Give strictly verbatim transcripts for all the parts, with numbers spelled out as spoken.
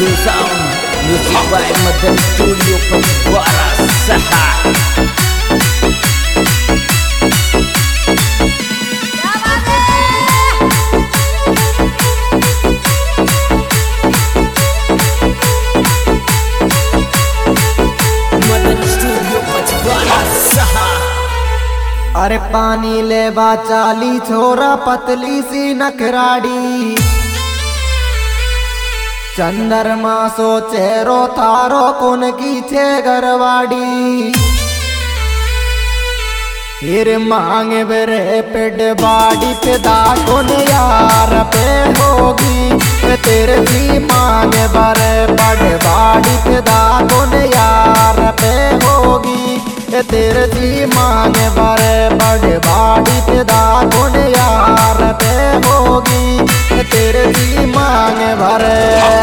Amazing Sound Music by Madan Studio Persuara Saha. अरे पानी लेवा चाली छोरा पतली सी नखराड़ी, चंद्रमा सो चेहरो थारो कौन की छे घरवाड़ी। फिर मांगे बेरे पेड़ बाड़ी पे दागोन यार पे होगी, तेरे भी मांगे बरे बड़े बाड़ी पे दागोन यार पे होगी। तेरे जी मांगे बरे बड़े बाड़ी पे दागोन यार पे होगी, तेरे जी मांगे भरे।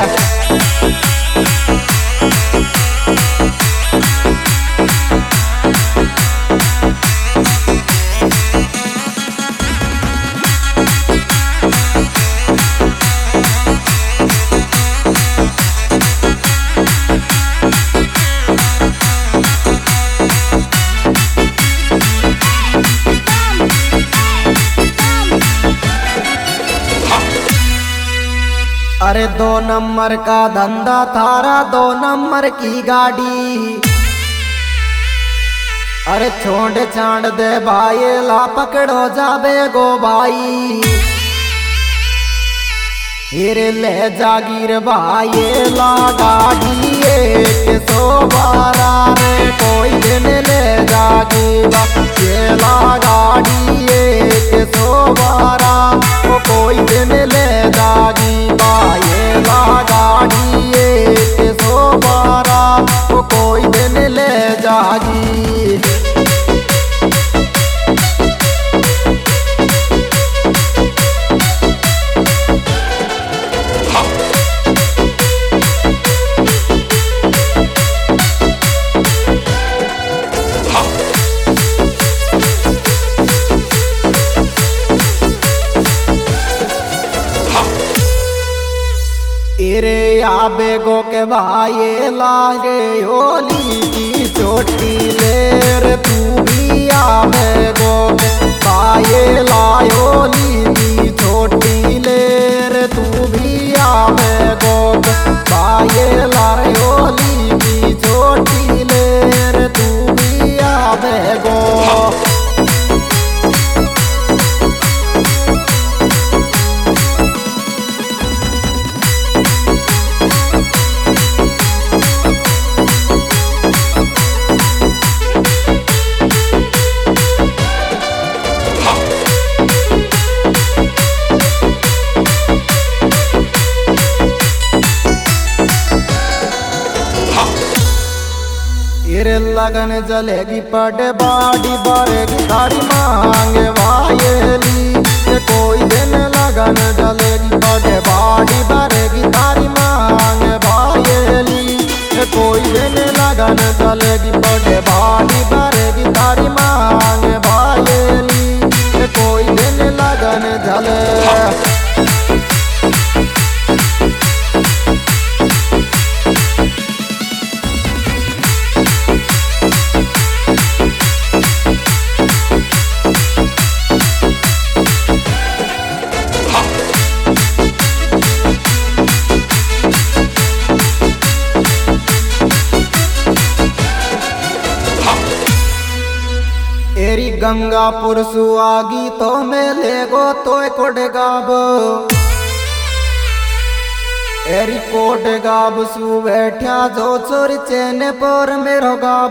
अरे दो नंबर का धंधा थारा, दो नंबर की गाड़ी। अरे छोड़ छाड़ दे भाई ला पकड़ो जाबे गो भाई। फिर ले जागीर भाई ला गाड़ी एक सौ बारह रे, कोई दिन ले जागी ये ला गाड़ी एक सौ बारह, कोई दिन ले जागी ये ला गाड़ी एक सौ बारह, कोई दिन ले जागी। तेरे आबे गो के भाई लागे होली की चोटी ले रे, तू भी आबे गो के भाई लायोली की छोटी ले रे, तू भी आबे गो के भाई लायोली की छोटी ले रे, तू भी आबे गो। लगन जलेगी पड़े बाड़ी भरेगी तारी मांगे वायली, कोई दिन लगन जलेगी पड़े बाड़ी भरेगी तारी मांगे वायली, कोई दिन लगन जलेगी पड़े बाड़ी भरेगी तारी मांगे वायली, कोई दिन लगन जले। एरी गंगापुर सुआगी तो मेले गो तो कोड गाब, एरी कोड गाब सु बैठा जो चोर चेने पर मेरो गाब।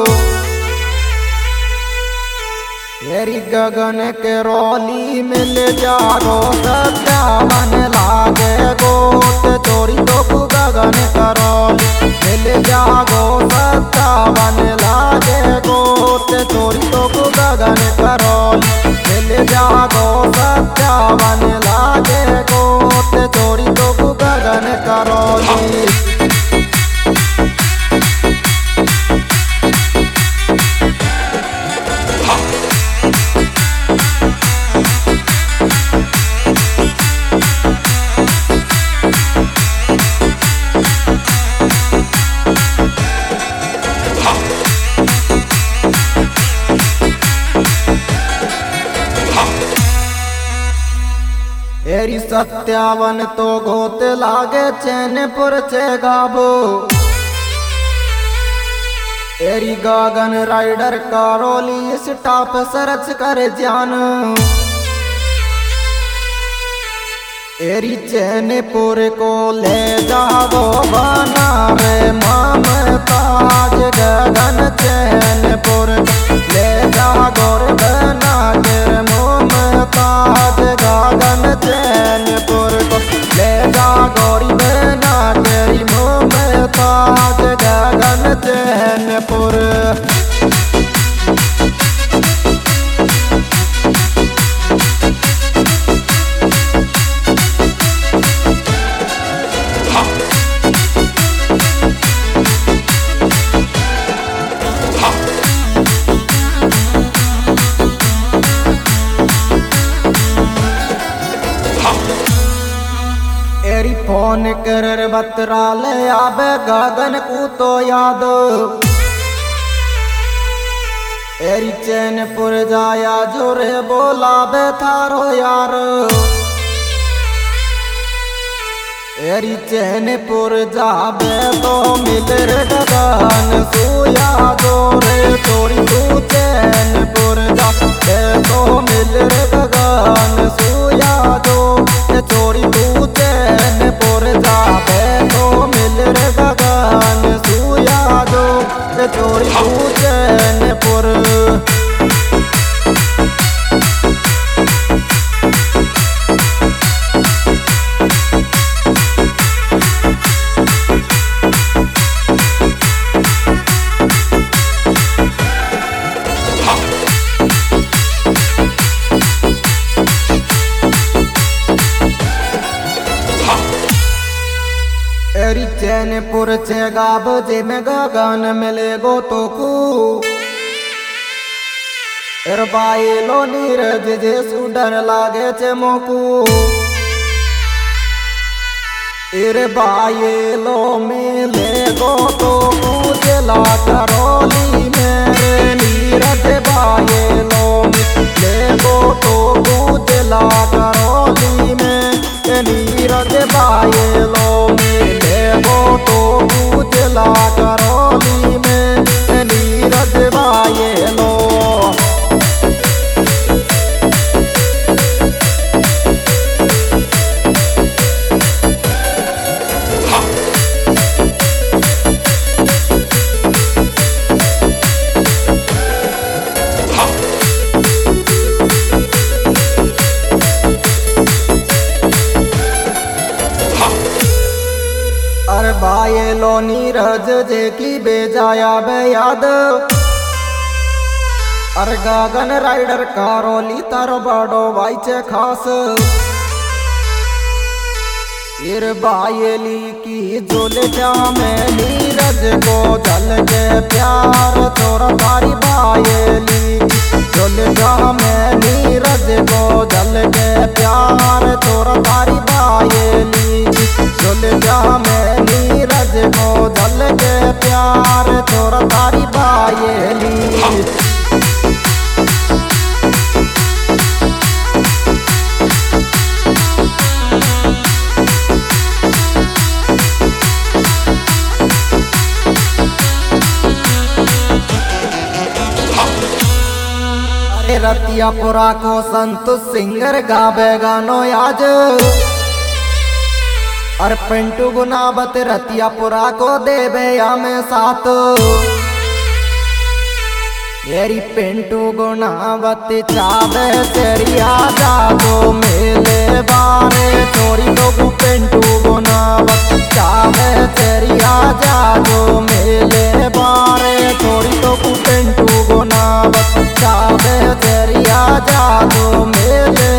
एरी गगन के रोली मिल जागो सत्यावन लागे गोत, चोरी तो गगन करोली मिल जागो सत्यावन लागे गोत, चोरी तो गगन करोली मिल जागो सत्यावन लागे गोत, चोरी तो गगन करोली। एरी सत्यावन तो गोत लागे चैनपुर से गाबो एरी गगन राइडर कारोली स्टाफ सरच कर जान एरी चैनपुर को ले जाओ बना रे ममताज गगन चैनपुर ले जाओ रे बना के ममताज गगन चैनपुर को ले जाओ रे बना के ममताज गगन चैनपुर। एरी फोन कर बतरा ले आबे गगन को तो याद एरी चैनपुर जाया जोरे बोलाबे थारो यार एरी चैनपुर जाबे तो मिल रे गगन सुया जोरे चोरी तू चैनपुर जाबे तो मिल रे गगन सुया जो चोरी तू चैनपुर जाबे तो मिल रे गगन सुया जो चोरी तू चैनपुर। एरी चैनपुर से गाब जे में गगन मिले गो तो कू एरबाए लो नीरज जे सुडर लागे चे मोकू एरबाए लो मिले गो तो कू जला करोली मेरे नीरज बाए लो मिले गो तो कू जला करोली में नीरज बाए लो गो तो उजला करोली में नीरज बाए लो। अरे बाए लो नीरज जे की बेजाया बे याद अरे गगन राइडर कारोली तारो बड़ो भाई चे खास इर बायली की जोले जामे नीरज को जल के प्यार तोरा तारी बायली जोले जामे नीरज को जल के प्यार तोरा तारी बायली जोले जामे नीरज को जल के प्यार तोरा तारी बायली। रतिया पुरा को संतोष सिंगर गावे गानो आज और पिंटू गुनावत रतिया पुरा को देवे या में साथ येरी पिंटू गुनावत चावे तेरिया जादो मेले बारे चोरी तो पिंटू गुनावत चावे तेरिया जादो मेले बारे चोरी तो पिंटू गुनावत चावे तेरिया जादो मेले